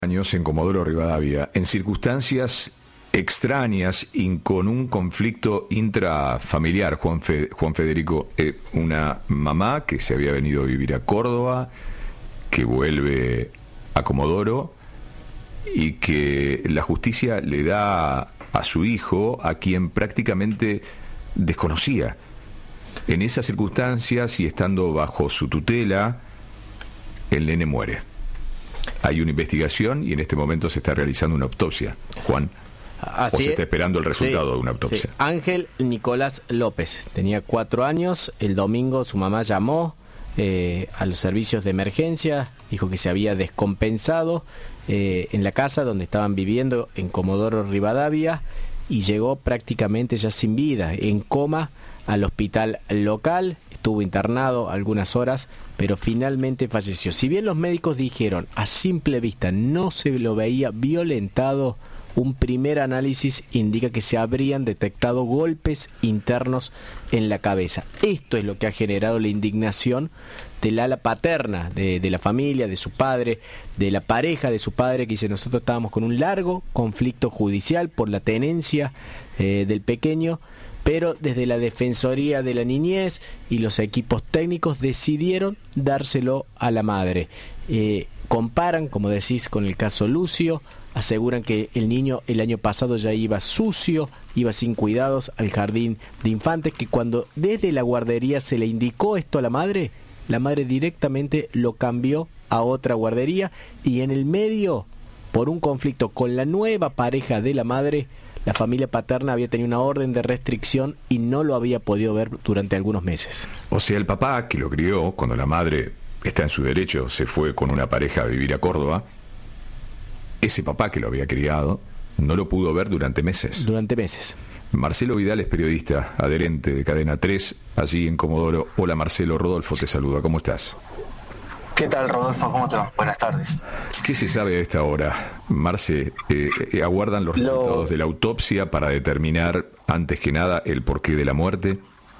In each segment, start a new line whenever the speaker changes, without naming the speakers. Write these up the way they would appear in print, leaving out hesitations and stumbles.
Años en Comodoro Rivadavia, en circunstancias extrañas y con un conflicto intrafamiliar, Juan Federico, una mamá que se había venido a vivir a Córdoba, que vuelve a Comodoro y que la justicia le da a su hijo a quien prácticamente desconocía. En esas circunstancias y estando bajo su tutela, el nene muere. Hay una investigación y en este momento se está realizando una autopsia, Juan.
Así
o se está esperando el resultado de una autopsia.
Sí. Ángel Nicolás López tenía 4 años. El domingo su mamá llamó a los servicios de emergencia, dijo que se había descompensado en la casa donde estaban viviendo en Comodoro Rivadavia y llegó prácticamente ya sin vida, en coma, al hospital local. Estuvo internado algunas horas, pero finalmente falleció. Si bien los médicos dijeron a simple vista no se lo veía violentado, un primer análisis indica que se habrían detectado golpes internos en la cabeza. Esto es lo que ha generado la indignación del ala paterna de la familia, de su padre, de la pareja de su padre, que dice: nosotros estábamos con un largo conflicto judicial por la tenencia del pequeño, pero desde la Defensoría de la Niñez y los equipos técnicos decidieron dárselo a la madre. Comparan, como decís, con el caso Lucio, aseguran que el niño el año pasado ya iba sucio, iba sin cuidados al jardín de infantes, que cuando desde la guardería se le indicó esto a la madre directamente lo cambió a otra guardería, y en el medio, por un conflicto con la nueva pareja de la madre, la familia paterna había tenido una orden de restricción y no lo había podido ver durante algunos meses.
O sea, el papá que lo crió, cuando la madre está en su derecho, se fue con una pareja a vivir a Córdoba, ese papá que lo había criado no lo pudo ver durante meses.
Durante meses.
Marcelo Vidal es periodista, adherente de Cadena 3, allí en Comodoro. Hola Marcelo, Rodolfo te saluda, ¿cómo estás?
¿Qué tal, Rodolfo? ¿Cómo te va? Buenas tardes.
¿Qué se sabe a esta hora? Marce, ¿aguardan los resultados de la autopsia para determinar, antes que nada, el porqué de la muerte?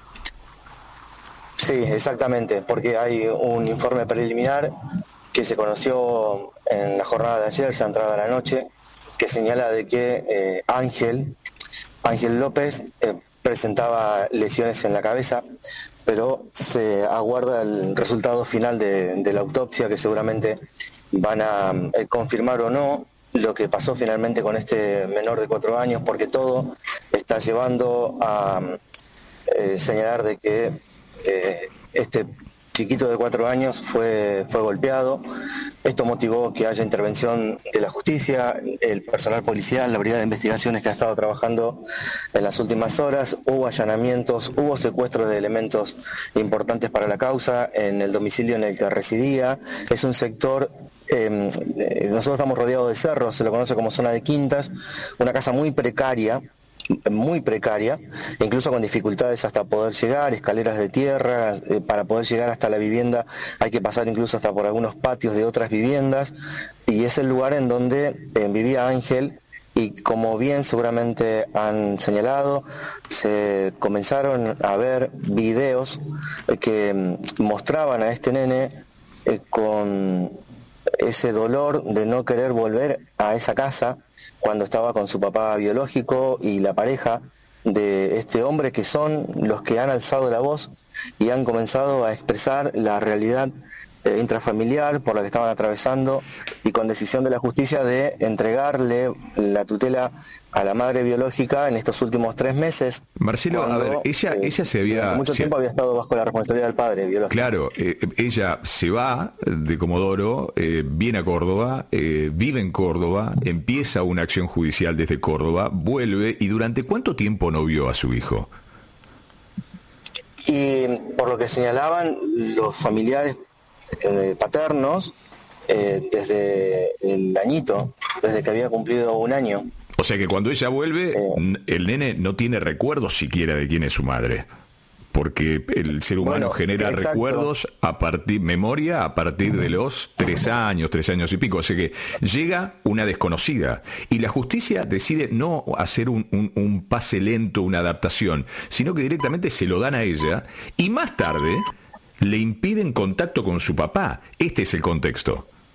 Sí, exactamente, porque hay un informe preliminar que se conoció en la jornada de ayer, ya entrada la noche, que señala de que Ángel López presentaba lesiones en la cabeza, pero se aguarda el resultado final de la autopsia, que seguramente van a confirmar o no lo que pasó finalmente con este menor de 4 años, porque todo está llevando a señalar de que este chiquito de 4 años fue golpeado. Esto motivó que haya intervención de la justicia, el personal policial, la brigada de investigaciones que ha estado trabajando en las últimas horas. Hubo allanamientos, hubo secuestros de elementos importantes para la causa en el domicilio en el que residía. Es un sector, nosotros estamos rodeados de cerros, se lo conoce como zona de quintas, una casa muy precaria, incluso con dificultades hasta poder llegar, escaleras de tierra, para poder llegar hasta la vivienda hay que pasar incluso hasta por algunos patios de otras viviendas, y es el lugar en donde vivía Ángel. Y como bien seguramente han señalado, se comenzaron a ver videos que mostraban a este nene con ese dolor de no querer volver a esa casa cuando estaba con su papá biológico y la pareja de este hombre, que son los que han alzado la voz y han comenzado a expresar la realidad intrafamiliar por la que estaban atravesando, y con decisión de la justicia de entregarle la tutela a la madre biológica en estos últimos 3 meses.
Marcelo,
cuando,
a ver, ella se había...
mucho tiempo había estado bajo la responsabilidad del padre biológico.
Claro, ella se va de Comodoro, viene a Córdoba, vive en Córdoba, empieza una acción judicial desde Córdoba, vuelve, ¿y durante cuánto tiempo no vio a su hijo?
Y por lo que señalaban los familiares paternos, desde el añito, desde que había cumplido 1 año.
O sea que cuando ella vuelve, el nene no tiene recuerdos siquiera de quién es su madre, porque el ser humano genera recuerdos memoria a partir de los 3 años y pico. O sea que llega una desconocida y la justicia decide no hacer un pase lento, una adaptación, sino que directamente se lo dan a ella y más tarde le impiden contacto con su papá. Este es el contexto.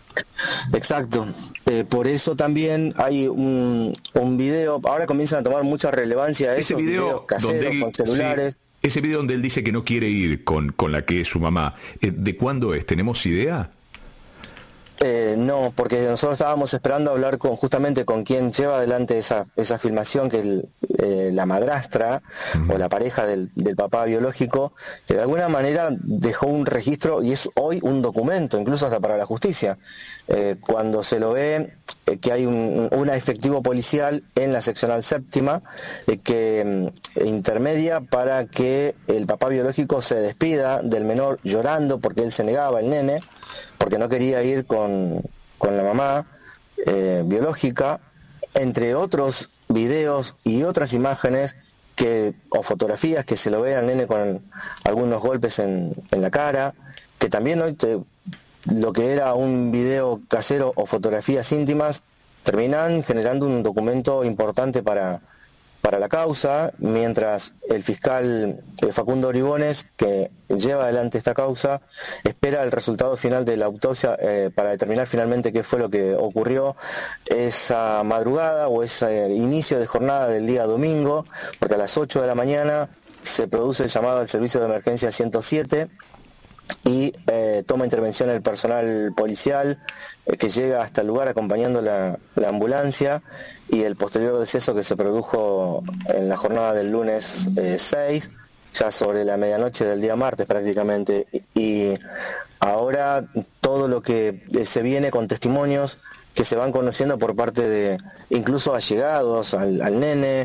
Exacto. Por eso también hay un video, ahora comienzan a tomar mucha relevancia
ese
esos
video
videos caseros
donde él,
con celulares.
sí, ese video donde él dice que no quiere ir con la que es su mamá, ¿de cuándo es? ¿Tenemos idea?
No, porque nosotros estábamos esperando hablar justamente con quien lleva adelante esa filmación, que es la madrastra o la pareja del papá biológico, que de alguna manera dejó un registro y es hoy un documento, incluso hasta para la justicia. Cuando se lo ve que hay un efectivo policial en la seccional séptima que intermedia para que el papá biológico se despida del menor llorando porque él se negaba, el nene, porque no quería ir con la mamá biológica, entre otros videos y otras imágenes o fotografías que se lo ve al nene con algunos golpes en la cara, que también hoy lo que era un video casero o fotografías íntimas terminan generando un documento importante para la causa, mientras el fiscal Facundo Oribones, que lleva adelante esta causa, espera el resultado final de la autopsia para determinar finalmente qué fue lo que ocurrió esa madrugada o ese inicio de jornada del día domingo, porque a las 8 de la mañana se produce el llamado al servicio de emergencia 107 y toma intervención el personal policial que llega hasta el lugar acompañando la ambulancia, y el posterior deceso que se produjo en la jornada del lunes 6, ya sobre la medianoche del día martes prácticamente, y ahora todo lo que se viene con testimonios que se van conociendo por parte de incluso allegados al nene,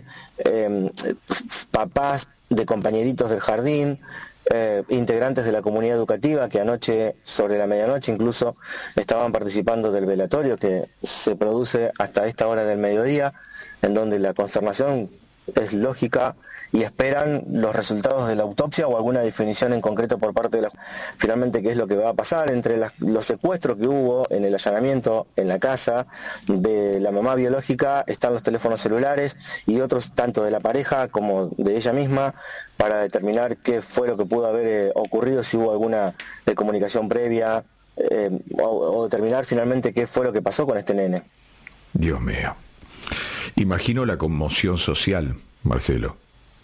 papás de compañeritos del jardín, integrantes de la comunidad educativa que anoche, sobre la medianoche incluso, estaban participando del velatorio que se produce hasta esta hora del mediodía, en donde la consternación es lógica y esperan los resultados de la autopsia o alguna definición en concreto por parte de finalmente qué es lo que va a pasar entre los secuestros que hubo en el allanamiento en la casa de la mamá biológica. Están los teléfonos celulares y otros tanto de la pareja como de ella misma para determinar qué fue lo que pudo haber ocurrido, si hubo alguna comunicación previa o determinar finalmente qué fue lo que pasó con este nene.
Dios mío. Imagino la conmoción social, Marcelo.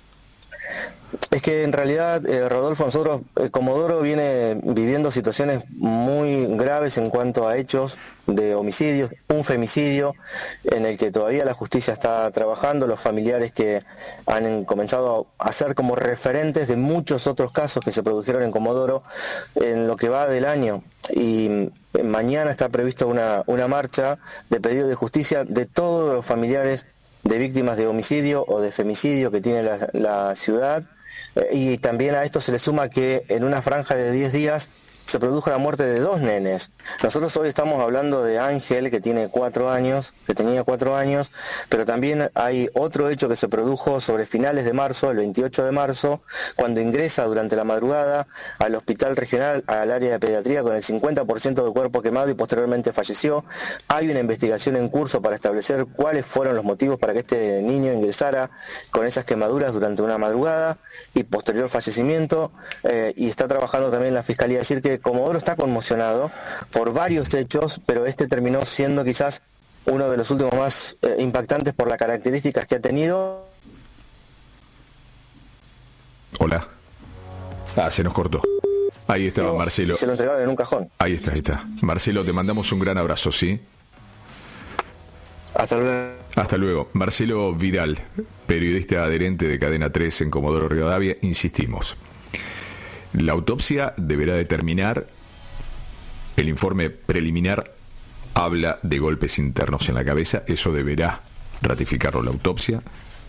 Es que en realidad, Rodolfo, nosotros, Comodoro viene viviendo situaciones muy graves en cuanto a hechos de homicidios, un femicidio en el que todavía la justicia está trabajando, los familiares que han comenzado a ser como referentes de muchos otros casos que se produjeron en Comodoro en lo que va del año. Y mañana está previsto una marcha de pedido de justicia de todos los familiares de víctimas de homicidio o de femicidio que tiene la ciudad. Y también a esto se le suma que en una franja de 10 días se produjo la muerte de 2 nenes. Nosotros hoy estamos hablando de Ángel, que tenía 4 años, pero también hay otro hecho que se produjo sobre finales de marzo, el 28 de marzo, cuando ingresa durante la madrugada al hospital regional, al área de pediatría, con el 50% del cuerpo quemado y posteriormente falleció. Hay una investigación en curso para establecer cuáles fueron los motivos para que este niño ingresara con esas quemaduras durante una madrugada y posterior fallecimiento, y está trabajando también la Fiscalía. Decir que Comodoro está conmocionado por varios hechos, pero este terminó siendo quizás uno de los últimos más impactantes por las características que ha tenido.
Hola. Se nos cortó. Ahí estaba Marcelo.
Se lo entregaron en un cajón.
Ahí está. Marcelo, te mandamos un gran abrazo, ¿sí?
Hasta luego.
Hasta luego. Marcelo Vidal, periodista adherente de Cadena 3 en Comodoro Rivadavia. Insistimos. La autopsia deberá determinar, el informe preliminar habla de golpes internos en la cabeza, eso deberá ratificarlo la autopsia.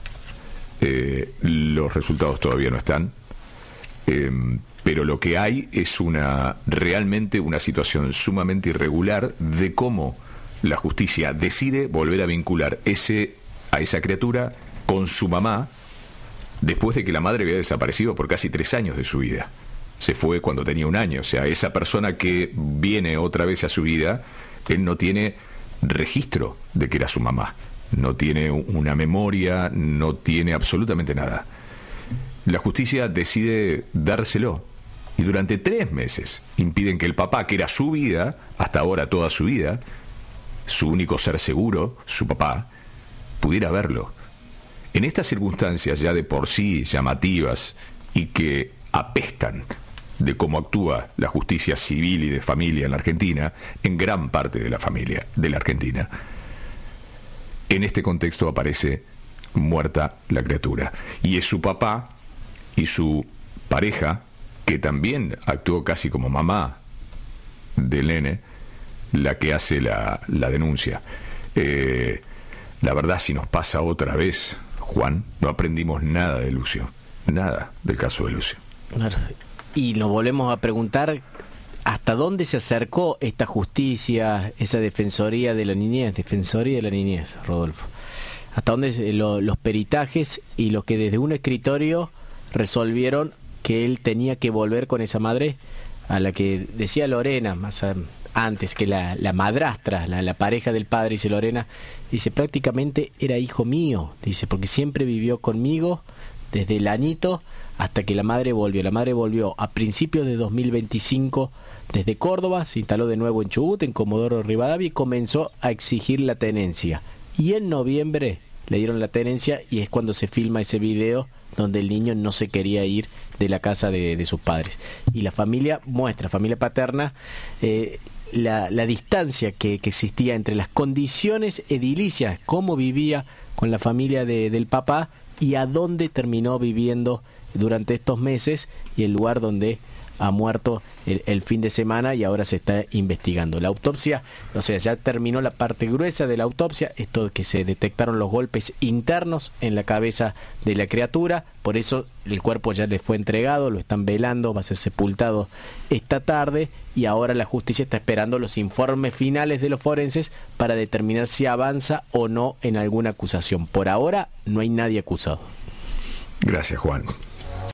Los resultados todavía no están, pero lo que hay es realmente una situación sumamente irregular de cómo la justicia decide volver a vincular a esa criatura con su mamá después de que la madre había desaparecido por casi 3 años de su vida. Se fue cuando tenía 1 año. O sea, esa persona que viene otra vez a su vida, él no tiene registro de que era su mamá. No tiene una memoria, no tiene absolutamente nada. La justicia decide dárselo Y durante 3 meses impiden que el papá, que era su vida, hasta ahora toda su vida, su único ser seguro, su papá, pudiera verlo. En estas circunstancias ya de por sí llamativas y que apestan de cómo actúa la justicia civil y de familia en la Argentina, en gran parte de la familia de la Argentina, en este contexto aparece muerta la criatura. Y es su papá y su pareja, que también actuó casi como mamá del nene, la que hace la denuncia. La verdad, si nos pasa otra vez, Juan, no aprendimos nada de Lucio, nada del caso de Lucio.
Claro. Y nos volvemos a preguntar hasta dónde se acercó esta justicia, esa defensoría de la niñez, Rodolfo. Hasta dónde los peritajes y lo que desde un escritorio resolvieron que él tenía que volver con esa madre a la que decía Lorena, más antes que la madrastra, la pareja del padre, dice Lorena, dice, prácticamente era hijo mío, dice, porque siempre vivió conmigo desde el añito hasta que la madre volvió. La madre volvió a principios de 2025 desde Córdoba, se instaló de nuevo en Chubut, en Comodoro Rivadavia, y comenzó a exigir la tenencia. Y en noviembre le dieron la tenencia y es cuando se filma ese video donde el niño no se quería ir de la casa de sus padres. Y la familia muestra, familia paterna, la distancia que existía entre las condiciones edilicias, cómo vivía con la familia del papá y a dónde terminó viviendo durante estos meses y el lugar donde ha muerto el fin de semana y ahora se está investigando. La autopsia, o sea, ya terminó la parte gruesa de la autopsia, esto que se detectaron los golpes internos en la cabeza de la criatura, por eso el cuerpo ya le fue entregado, lo están velando, va a ser sepultado esta tarde y ahora la justicia está esperando los informes finales de los forenses para determinar si avanza o no en alguna acusación. Por ahora no hay nadie acusado.
Gracias, Juan.